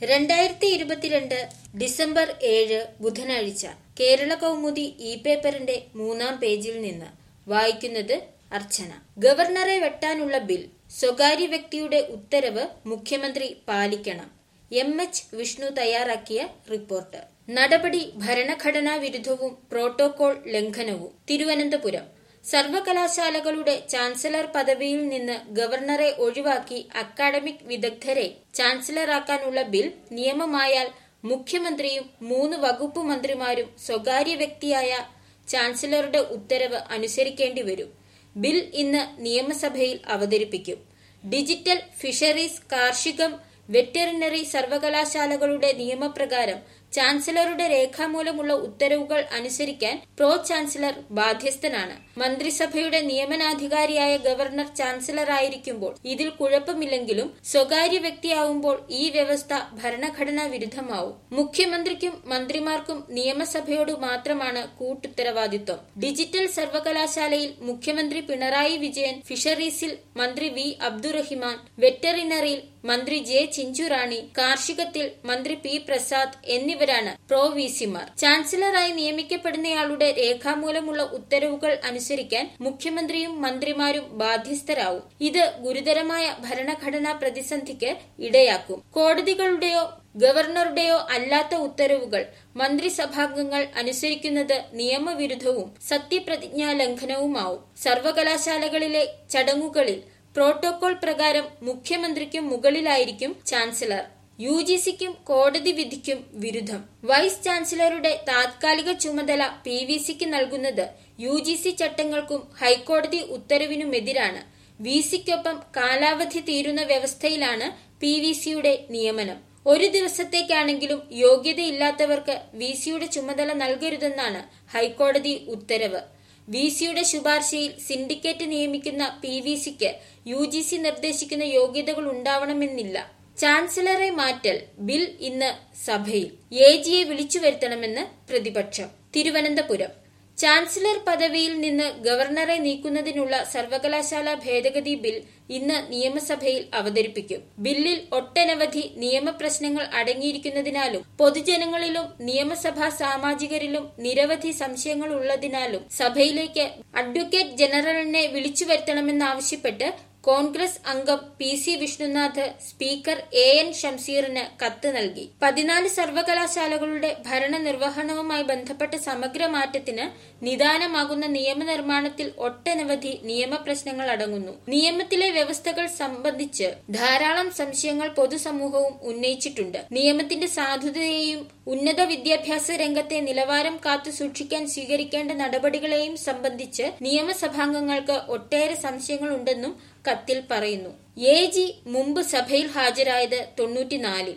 2022 December 7 ബുധനാഴ്ച കേരള കൗമുദി പേപ്പറിന്റെ 3-ാം പേജിൽ നിന്ന് വായിക്കുന്നത് അർച്ചന. ഗവർണറെ വെട്ടാനുള്ള ബിൽ, സ്വകാര്യ വ്യക്തിയുടെ ഉത്തരവ് മുഖ്യമന്ത്രി പാലിക്കണം. MH വിഷ്ണു തയ്യാറാക്കിയ റിപ്പോർട്ട്. നടപടി ഭരണഘടനാ വിരുദ്ധവും പ്രോട്ടോകോൾ ലംഘനവും. തിരുവനന്തപുരം. സർവകലാശാലകളുടെ ചാൻസലർ പദവിയിൽ നിന്ന് ഗവർണറെ ഒഴിവാക്കി അക്കാഡമിക് വിദഗ്ധരെ ചാൻസലറാക്കാനുള്ള ബിൽ നിയമമായാൽ മുഖ്യമന്ത്രിയും 3 വകുപ്പ് മന്ത്രിമാരും സ്വകാര്യ വ്യക്തിയായ ചാൻസലറുടെ ഉത്തരവ് അനുസരിക്കേണ്ടി വരും. ബിൽ ഇന്ന് നിയമസഭയിൽ അവതരിപ്പിക്കും. ഡിജിറ്റൽ, ഫിഷറീസ്, കാർഷികം, വെറ്ററിനറി സർവകലാശാലകളുടെ നിയമപ്രകാരം ചാൻസലറുടെ രേഖാമൂലമുള്ള ഉത്തരവുകൾ അനുസരിക്കാൻ പ്രോ ചാൻസലർ ബാധ്യസ്ഥനാണ്. മന്ത്രിസഭയുടെ നിയമനാധികാരിയായ ഗവർണർ ചാൻസലറായിരിക്കുമ്പോൾ ഇതിൽ കുഴപ്പമില്ലെങ്കിലും സ്വകാര്യ വ്യക്തിയാവുമ്പോൾ ഈ വ്യവസ്ഥ ഭരണഘടനാ വിരുദ്ധമാവും. മുഖ്യമന്ത്രിക്കും മന്ത്രിമാർക്കും നിയമസഭയോട് മാത്രമാണ് കൂട്ടുത്തരവാദിത്വം. ഡിജിറ്റൽ സർവകലാശാലയിൽ മുഖ്യമന്ത്രി പിണറായി വിജയൻ, ഫിഷറീസിൽ മന്ത്രി വി അബ്ദുറഹിമാൻ, വെറ്ററിനറിയിൽ മന്ത്രി ജെ ചിഞ്ചുറാണി, കാർഷികത്തിൽ മന്ത്രി പി പ്രസാദ് എന്നിവരാണ് പ്രോ വിസിമാർ. ചാൻസലറായി നിയമിക്കപ്പെടുന്നയാളുടെ രേഖാമൂലമുള്ള ഉത്തരവുകൾ അനുസരിക്കാൻ മുഖ്യമന്ത്രിയും മന്ത്രിമാരും ബാധ്യസ്ഥരാവും. ഇത് ഗുരുതരമായ ഭരണഘടനാ പ്രതിസന്ധിക്ക് ഇടയാക്കും. കോടതികളുടെയോ ഗവർണറുടെയോ അല്ലാത്ത ഉത്തരവുകൾ മന്ത്രിസഭാംഗങ്ങൾ അനുസരിക്കുന്നത് നിയമവിരുദ്ധവും സത്യപ്രതിജ്ഞാ ലംഘനവുമാവും. സർവകലാശാലകളിലെ ചടങ്ങുകളിൽ പ്രോട്ടോകോൾ പ്രകാരം മുഖ്യമന്ത്രിക്കും മുകളിലായിരിക്കും ചാൻസലർ. UGCക്കും കോടതി വിധിക്കും വിരുദ്ധം. വൈസ് ചാൻസലറുടെ താത്കാലിക ചുമതല PVCക്ക് നൽകുന്നത് UGC ചട്ടങ്ങൾക്കും ഹൈക്കോടതി ഉത്തരവിനുമെതിരാണ്. VCക്കൊപ്പം കാലാവധി തീരുന്ന വ്യവസ്ഥയിലാണ് PVCയുടെ നിയമനം. 1 ദിവസത്തേക്കാണെങ്കിലും യോഗ്യതയില്ലാത്തവർക്ക് VCയുടെ ചുമതല നൽകരുതെന്നാണ് ഹൈക്കോടതി ഉത്തരവ്. VCയുടെ ശുപാർശയിൽ സിൻഡിക്കേറ്റ് നിയമിക്കുന്ന PVCക്ക് UGC നിർദ്ദേശിക്കുന്ന യോഗ്യതകൾ ഉണ്ടാവണമെന്നില്ല. ചാൻസലറെ മാറ്റൽ ബിൽ ഇന്ന് സഭയിൽ. AGയെ വിളിച്ചു വരുത്തണമെന്ന് പ്രതിപക്ഷം. തിരുവനന്തപുരം. ചാൻസലർ പദവിയിൽ നിന്ന് ഗവർണറെ നീക്കുന്നതിനുള്ള സർവകലാശാല ഭേദഗതി ബിൽ ഇന്ന് നിയമസഭയിൽ അവതരിപ്പിക്കും. ബില്ലിൽ ഒട്ടനവധി നിയമപ്രശ്നങ്ങൾ അടങ്ങിയിരിക്കുന്നതിനാലും പൊതുജനങ്ങളിലും നിയമസഭാ സാമാജികരിലും നിരവധി സംശയങ്ങൾ ഉള്ളതിനാലും സഭയിലേക്ക് അഡ്വക്കേറ്റ് ജനറലിനെ വിളിച്ചു വരുത്തണമെന്നാവശ്യപ്പെട്ട് കോൺഗ്രസ് അംഗം PC വിഷ്ണുനാഥ് സ്പീക്കർ AN ഷംസീറിന് കത്ത് നൽകി. 14 സർവകലാശാലകളുടെ ഭരണനിർവഹണവുമായി ബന്ധപ്പെട്ട സമഗ്ര മാറ്റത്തിന് നിദാനമാകുന്ന നിയമനിർമ്മാണത്തിൽ ഒട്ടനവധി നിയമപ്രശ്നങ്ങൾ അടങ്ങുന്നു. നിയമത്തിലെ വ്യവസ്ഥകൾ സംബന്ധിച്ച് ധാരാളം സംശയങ്ങൾ പൊതുസമൂഹവും ഉന്നയിച്ചിട്ടുണ്ട്. നിയമത്തിന്റെ സാധുതയെയും ഉന്നത വിദ്യാഭ്യാസ രംഗത്തെ നിലവാരം കാത്തു സൂക്ഷിക്കാൻ സ്വീകരിക്കേണ്ട നടപടികളെയും സംബന്ധിച്ച് നിയമസഭാംഗങ്ങൾക്ക് ഒട്ടേറെ സംശയങ്ങളുണ്ടെന്നും കത്തിൽ പറയുന്നു. AG മുമ്പ് സഭയിൽ ഹാജരായത് 94-ൽ.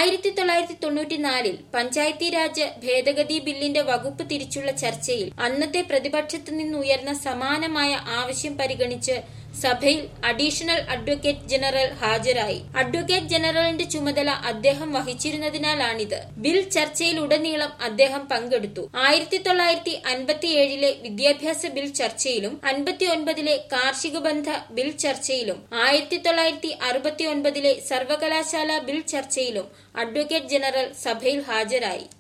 1994-ൽ പഞ്ചായത്തി രാജ് ഭേദഗതി ബില്ലിന്റെ വകുപ്പ് തിരിച്ചുള്ള ചർച്ചയിൽ അന്നത്തെ പ്രതിപക്ഷത്തു നിന്നുയർന്ന സമാനമായ ആവശ്യം പരിഗണിച്ച് സഭയിൽ അഡീഷണൽ അഡ്വക്കേറ്റ് ജനറൽ ഹാജരായി. അഡ്വക്കേറ്റ് ജനറലിന്റെ ചുമതല അദ്ദേഹം വഹിച്ചിരുന്നതിനാലാണിത്. ബിൽ ചർച്ചയിലുടനീളം അദ്ദേഹം പങ്കെടുത്തു. 1957-ലെ വിദ്യാഭ്യാസ ബിൽ ചർച്ചയിലും 59-ലെ കാർഷിക ബന്ധ ബിൽ ചർച്ചയിലും 1969-ലെ സർവകലാശാല ബിൽ ചർച്ചയിലും അഡ്വക്കേറ്റ് ജനറൽ സഭയിൽ ഹാജരായി.